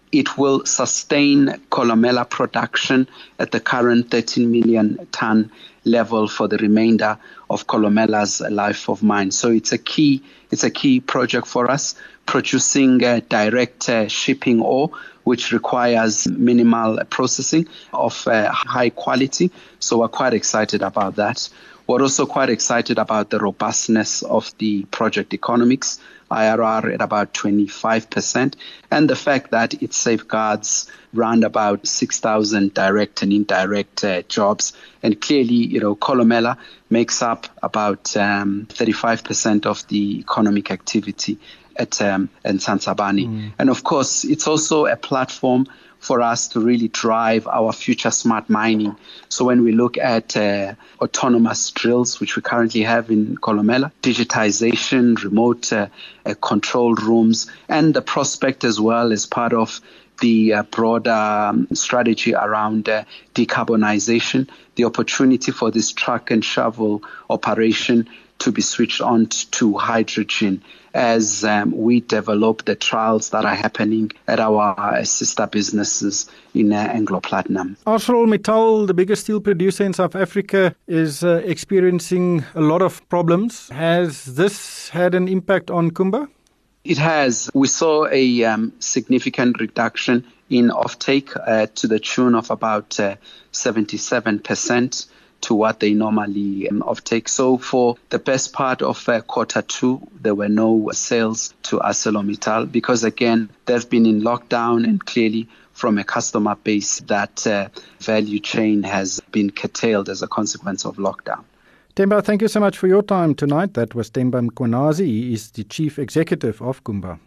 It will sustain Kolomela production at the current thirteen million ton level for the remainder of Kolomela's life of mine. So it's a key, it's a key project for us, producing uh, direct uh, shipping ore, which requires minimal processing of uh, high quality. So we're quite excited about that. We're also quite excited about the robustness of the project economics, I R R at about twenty-five percent, and the fact that it safeguards around about six thousand direct and indirect uh, jobs. And clearly, you know, Kolomela makes up about um, thirty-five percent of the economic activity at um, Nsantsabani. Mm. And of course, it's also a platform for us to really drive our future smart mining. So when we look at uh, autonomous drills, which we currently have in Kolomela, digitization, remote uh, uh, control rooms, and the prospect as well as part of the uh, broader um, strategy around uh, decarbonization, the opportunity for this truck and shovel operation to be switched on to hydrogen as um, we develop the trials that are happening at our uh, sister businesses in uh, Anglo Platinum. ArcelorMittal, the biggest steel producer in South Africa, is uh, experiencing a lot of problems. Has this had an impact on Kumba? It has. We saw a um, significant reduction in offtake uh, to the tune of about uh, seventy-seven percent. To what they normally um, offtake. So for the best part of uh, quarter two, there were no sales to ArcelorMittal because, again, they've been in lockdown, and clearly from a customer base, that uh, value chain has been curtailed as a consequence of lockdown. Themba, thank you so much for your time tonight. That was Themba Mkhwanazi. He is the Chief Executive of Kumba.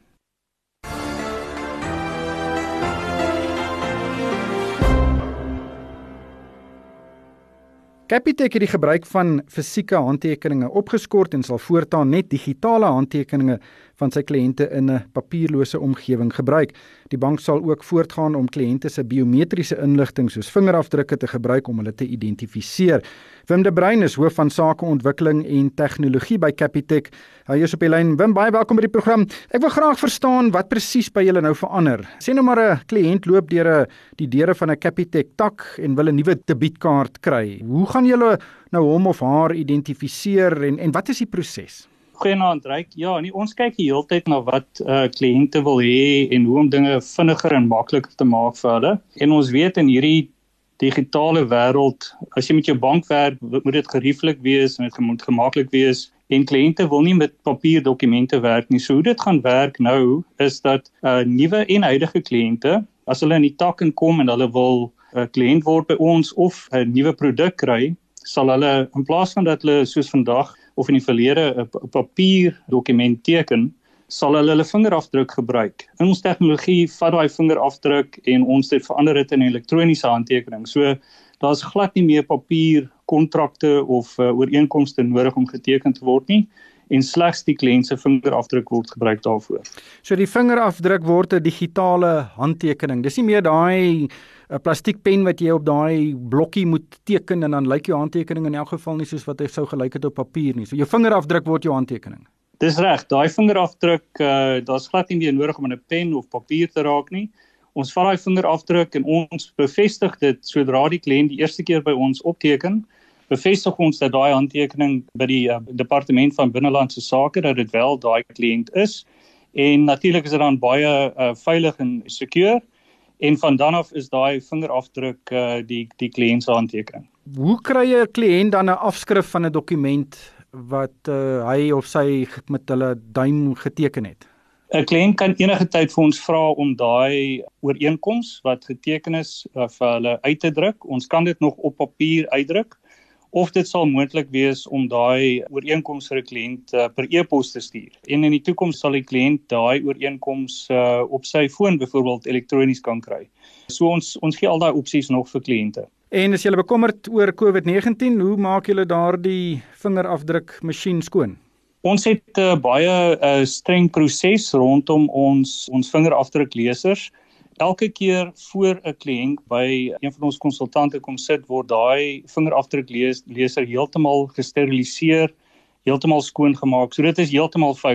Capitec het die gebruik van fisieke handtekeninge opgeskort en sal voortaan net digitale handtekeninge van sy kliënte in 'n papierlose omgewing gebruik. Die bank sal ook voortgaan om kliënte se biometriese inligting soos vingerafdrukke te gebruik om hulle te identifiseer. Wim de Bruin is hoof van sakeontwikkeling en tegnologie by Capitec. Hy is op die lyn. Wim, baie welkom by die program. Ek wil graag verstaan wat presies by julle nou verander. Sê nou maar 'n kliënt loop deur 'n die deure van 'n Capitec tak en wil 'n nuwe debietkaart kry. Hoe gaan julle nou hom of haar identifiseer en en wat is die proses? Goeienaand, Ryk. Ja, nie, ons kyk die hele tyd na wat uh, kliënte wil hê en hoe om dinge vinniger en makliker te maak vir hulle. En ons weet in hierdie digitale wêreld, as jy met jou bank werk, moet dit gerieflik wees en dit moet gemaklik wees. En kliënte wil nie met papierdokumente werk nie. So hoe dit gaan werk nou is dat uh, nuwe en huidige kliënte, as hulle in die tak inkom en hulle wil 'n uh, kliënt word by ons of 'n uh, nuwe produk kry, sal hulle in plaas van dat hulle soos vandag of in die verlede 'n papier dokument teken, sal hulle hulle vingerafdruk gebruik. In ons tegnologie vat daai vingerafdruk en ons dit verander dit in 'n elektroniese handtekening. So daar's glad nie meer papier kontrakte of uh, ooreenkomste nodig om geteken te word nie, en slegs die kliënt se vingerafdruk word gebruik daarvoor. So die vingerafdruk word 'n digitale handtekening. Dis nie meer daai 'n plastiekpen wat jy op daai blokkie moet teken en dan lyk jou handtekening in elk geval nie soos wat hy sou gelyk het op papier nie. So jou vingerafdruk word jou handtekening. Dis reg, daai vingerafdruk, uh, daar's glad nie meer nodig om 'n pen of papier te raak nie. Ons vat daai vingerafdruk en ons bevestig dit sodra die kliënt die eerste keer by ons opteken, bevestig ons dat daai handtekening by die uh, departement van binnelandse sake dat dit wel daai kliënt is. En natuurlik is dit dan baie uh, veilig en secure. En van dan af is daai vingerafdruk uh, die die kliënt se handtekening. Hoe kry 'n kliënt dan 'n afskrif van 'n dokument wat uh, hy of sy met hulle duim geteken het? 'n Kliënt kan enige tyd vir ons vra om daai ooreenkoms wat geteken is uh, vir hulle uit te druk. Ons kan dit nog op papier uitdruk. Of dit sal moontlik wees om daai ooreenkoms vir 'n kliënt uh, per e-pos te stuur. En in die toekoms sal die kliënt daai ooreenkoms uh, op sy foon byvoorbeeld elektronies kan kry. So ons ons gee al daai opsies nog vir kliënte. En as jy bekommerd oor COVID negentien, hoe maak julle daardie vingerafdrukmasjien skoon? Ons het 'n uh, baie uh, streng proses rondom ons ons vingerafdruklesers. Elke keer voor 'n kliënt by een van ons konsultante kom sit, word daai vingerafdrukleser heeltemal gesteriliseer, heeltemal skoon gemaak. So dit is heeltemal veilig.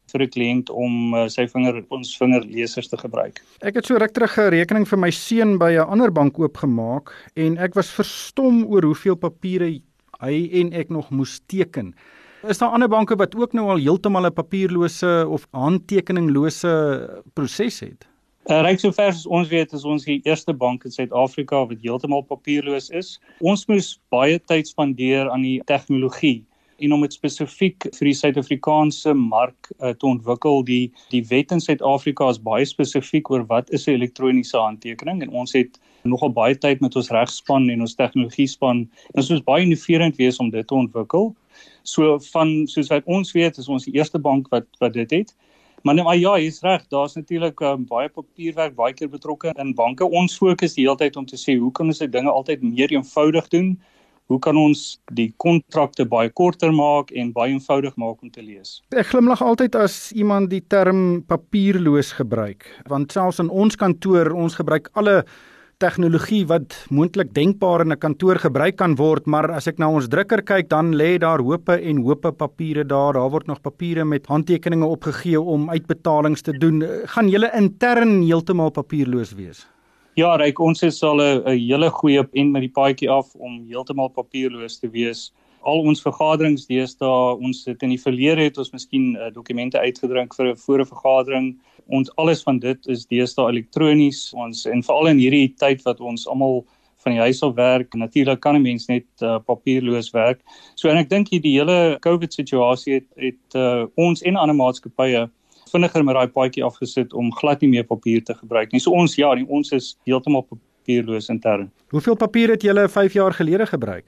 vir 'n kliënt om uh, sy vinger ons vingerlesers te gebruik. Ek het so ruk terug 'n rekening vir my seun by 'n ander bank oopgemaak en ek was verstom oor hoeveel papiere hy en ek nog moes teken. Is daar ander banke wat ook nou al heeltemal 'n papierlose of handtekeninglose proses het? Uh, Ryk sover as ons weet, is ons die eerste bank in Suid-Afrika wat heeltemal papierloos is. Ons moes baie tyd spandeer aan die tegnologie en om dit spesifiek vir die Suid-Afrikaanse mark uh, te ontwikkel. Die die wet in Suid-Afrika is baie spesifiek oor wat is 'n elektroniese handtekening en ons het nogal baie tyd met ons regspan en ons tegnologiespan en ons moes baie innoverend wees om dit te ontwikkel. So van soos wat ons weet, is ons die eerste bank wat wat dit het. Maar, maar ja, jy is reg, daar's natuurlik um, baie papierwerk baie keer betrokke in banke. Ons fokus die hele tyd om te sê hoe kan ons die dinge altyd meer eenvoudig doen? Hoe kan ons die kontrakte baie korter maak en baie eenvoudig maak om te lees? Ek glimlag altyd as iemand die term papierloos gebruik, want selfs in ons kantoor, ons gebruik alle tegnologie wat moontlik denkbaar in 'n kantoor gebruik kan word, maar as ek na ons drukker kyk, dan lê daar hope en hope papiere daar, daar word nog papiere met handtekeninge opgegee om uitbetalings te doen. Gaan julle intern heeltemal papierloos wees? Ja, Ryk, ons is al 'n hele goeie en met die paadjie af om heeltemal papierloos te wees. Al ons vergaderings deesdae, ons het in die verlede het ons miskien uh, dokumente uitgedruk vir 'n voor 'n vergadering. Ons alles van dit is deesdae elektronies. Ons en veral in hierdie tyd wat ons almal van die huis af werk, natuurlik kan 'n mens net uh, papierloos werk. So en ek dink die hele COVID situasie het, het uh, ons en ander maatskappye vinniger met daai paadjie afgesit om glad nie meer papier te gebruik nie. So ons ja, nie, ons is heeltemal papierloos intern. Hoeveel papier het julle vyf jaar gelede gebruik?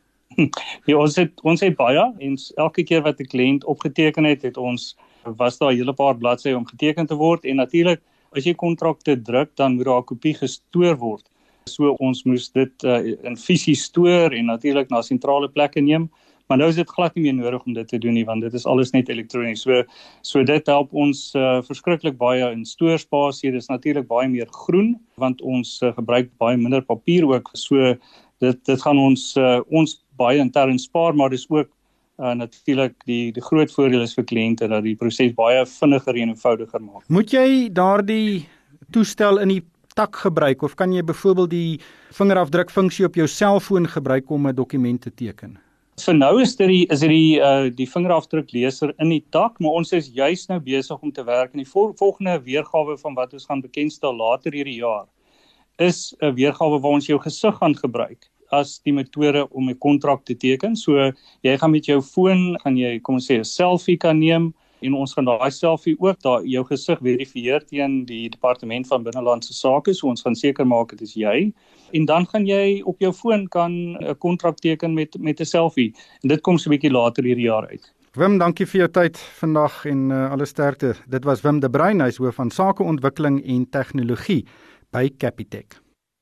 Ja, ons het ons het baie en elke keer wat 'n kliënt opgeteken het, het ons was daar 'n hele paar bladsye om geteken te word en natuurlik as jy kontrakte druk, dan moet daar 'n kopie gestoor word. So ons moes dit uh, in fisies stoor en natuurlik na sentrale plekke neem, maar nou is dit glad nie meer nodig om dit te doen nie, want dit is alles net elektronies. So so dit help ons uh, verskriklik baie in stoorspasie. Dit is natuurlik baie meer groen want ons uh, gebruik baie minder papier ook. So dit dit gaan ons uh, ons baie intern spaar, maar dis ook uh, natuurlik die die groot voordeel is vir kliënte dat die proses baie vinniger en eenvoudiger maak. Moet jy daardie toestel in die tak gebruik of kan jy byvoorbeeld die vingerafdrukfunksie op jou selfoon gebruik om 'n dokument te teken? Vir nou is dit die is dit die uh, die vingerafdrukleser in die tak, maar ons is juis nou besig om te werk in die vol, volgende weergawe van wat ons gaan bekendstel later hierdie jaar. Is 'n weergawe waar ons jou gesig gaan gebruik as die metode om 'n kontrak te teken. So jy gaan met jou foon, gaan jy kom ons sê 'n selfie kan neem en ons gaan daai selfie ook daar jou gesig verifieer teen die departement van binnelandse sake. So ons gaan seker maak dit is jy en dan gaan jy op jou foon kan 'n kontrak teken met met 'n selfie. En dit kom so 'n bietjie later hierdie jaar uit. Wim, dankie vir jou tyd vandag en uh, alle sterkte. Dit was Wim de Bruin, hy is hoof van sakeontwikkeling en tegnologie by Capitec.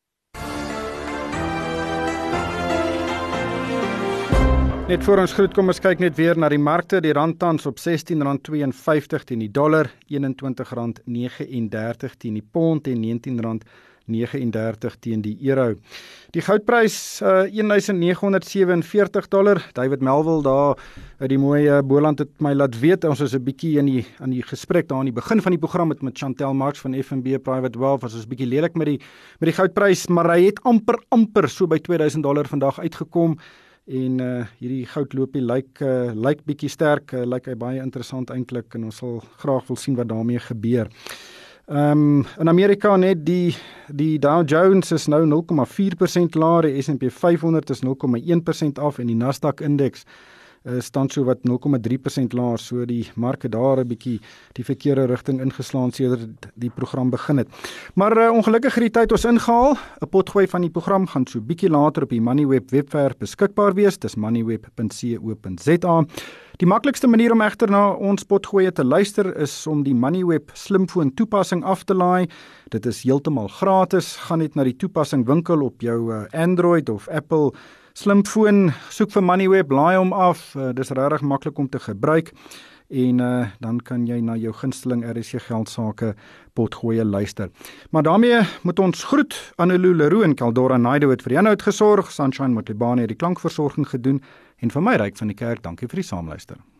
Net voor ons groet kom ons kyk net weer na die markte. Die rand tans op sestien rand twee en vyftig teen die dollar, eenentwintig rand nege en dertig teen die pond en negentien rand nege en dertig teen die euro. Die goudprys uh, een duisend nege honderd sewe en veertig dollar. David Melville daar uit die mooi uh, Boland het my laat weet. Ons is 'n bietjie in die aan die gesprek daar aan die begin van die program met met Chantel Marx van F N B Private Wealth. Was ons 'n bietjie lelik met die met die goudprys, maar hy het amper amper so by twee duisend dollar vandag uitgekom. En uh, hierdie goudloopie lyk uh, lyk bietjie sterk, uh, lyk hy baie interessant eintlik en ons sal graag wil sien wat daarmee gebeur. Ehm um, in Amerika net die die Dow Jones is nou nul komma vier persent laer, die S en P vyfhonderd is nul komma een persent af en die Nasdaq indeks uh, staan so wat nul komma drie persent laer, so die marke daar 'n bietjie die verkeerde rigting ingeslaan sedert die program begin het. Maar uh, ongelukkig hierdie tyd ons ingehaal. 'n Potgooi van die program gaan so bietjie later op die Moneyweb webwerf beskikbaar wees. Dis moneyweb punt co punt za. Die maklikste manier om egter na ons potgoeie te luister is om die Moneyweb slimfoon toepassing af te laai. Dit is heeltemal gratis. Gaan net na die toepassing winkel op jou uh, Android of Apple slimfoon, soek vir Moneyweb, laai hom af. Uh, dis regtig maklik om te gebruik. En uh, dan kan jy na jou gunsteling R S C Geldsaake potgoeie luister. Maar daarmee moet ons groet. Annelou Leroux en Caldora Naido het vir die inhoud gesorg. Sunshine Motlibane het die klankversorging gedoen. En vir my Ryk van die Kerk, dankie vir die saamluister.